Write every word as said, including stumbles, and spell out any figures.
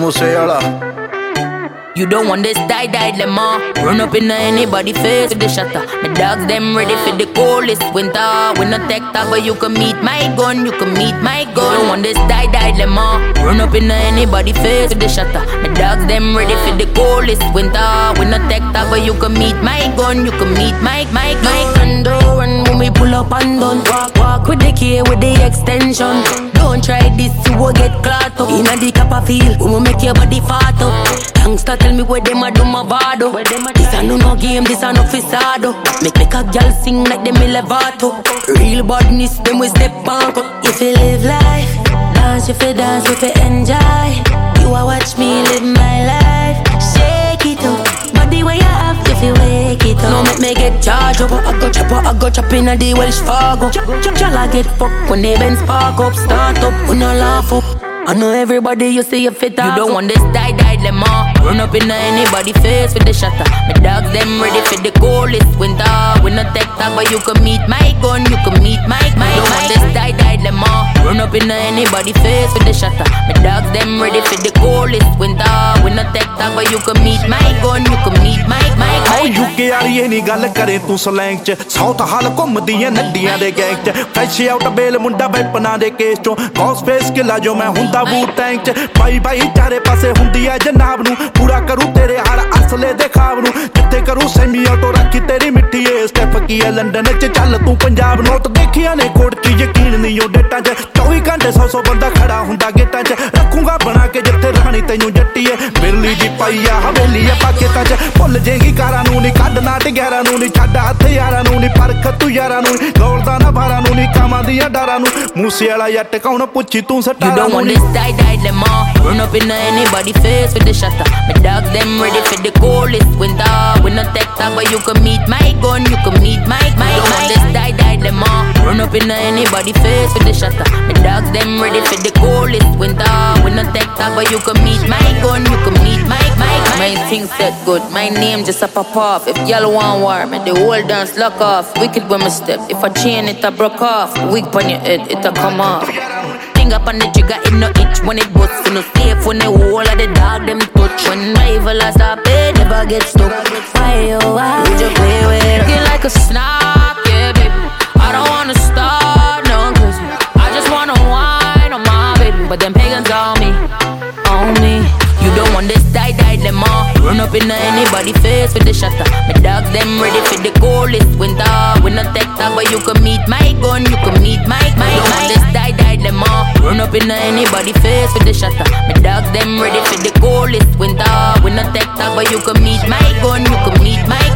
Museyala. You don't want this die-die lemon. Run up in anybody face with the shutter. My dogs them ready for the coldest winter. We not take that, but you can meet my gun. You can meet my gun. You don't want this die-die lemon. Run up in anybody face with the shutter. My dogs them ready for the coldest winter. We not take that, but you can meet my gun. You can meet my my my condo. And when we pull up and done, walk walk with the key with the extension. Don't try this, you will get caught up. Inna the cap of feel, we will make your body fat up. Gangsta tell me where them a do my vado. This a no no game, this a no fisado. Make make a girl sing like them Levato. Real badness, them we step back. If you live life, dance if you dance, if you enjoy. You a watch me live my life. Shake it up, body where you have if you wake it up. No make me get charged up. I go chop up, I go chop in a the Welsh Fargo. Y'all get fucked when they bend spark up. Start up, we no laugh up. I know everybody you see you fit up. You don't want this die-die lemon. Run up in anybody face with the shutter. My dogs them ready for the coldest winter. We not take that, but you can meet my gun. You can meet my my. You don't want this die-die lemon. Run up in anybody face with the shutter. My dogs them ready for the coldest winter. We not take that, but you can meet my gun. You can meet my my my. U K वाली ये नी गल करे तू slang च Southall घुमदियां नड्डियां दे गैंग च फ्रैश आउट बेल मुंडा वेपना दे केस चों कॉस फेस किला जो मैं हुंदा बूट टैंक च भाई भाई चारे पासे हुंदी है जनाब नू पूरा करूं तेरे हर असले दे खाब नू जिथे करूं सेमी ऑटो रखी तेरी मिट्टी ए स्टेप की है लंदन च चल तू पंजाब नोट देखिया ने कोट च यकीन नहीं ओ डेटा च चौबीस घंटे सौ सौ बंदा खड़ा हुंदा गेटा च रखूंगा बना के जिथे रानी तैनू जट्टी है बिरली दी पाईया हवेली है पाकेटा च भुल जेगी कारा नू नी कढना टिग्यारा नू नी छड्ड हथियारा नू नी परख तू यारा नू गौलदा ना भारा नू नी कामां दियां डारा नू मूसे वाला जट कौन पुੱਛੀ तू सटारा नू die lemon. Run up in anybody face with the shutter. My dogs them ready for the coldest winter. We not take that, but you can meet my gun. You can meet my my. You don't want this die-die lemon. Run up in anybody face with the shutter. My dogs them ready for the coldest winter. We not take that, but you can meet my gun. You can meet my my my. My things set good. My name just a pop off. If y'all want war, man, the whole dance lock off. Wicked when me step. If I chain it, I broke off. Wig on your head, it a come off. Finger on the trigger, it no itch when it busts. You no safe when the whole of the dog them touch. When rival a stop it, never get stuck. Why oh why would you play with it? Looking like a snap, yeah baby. I don't wanna start no crazy. I just wanna whine on my baby, but them pagans on me, on me. You don't want this die-die lemon. Run up in anybody face with the shutter. My dogs them ready for the coldest winter. We not take that, but you can meet my gun. You can meet my my. You don't want this die-die lemon. Run up in anybody face with the shutter. My dogs them ready for the coldest winter. We not take that, but you can meet my gun. You can meet my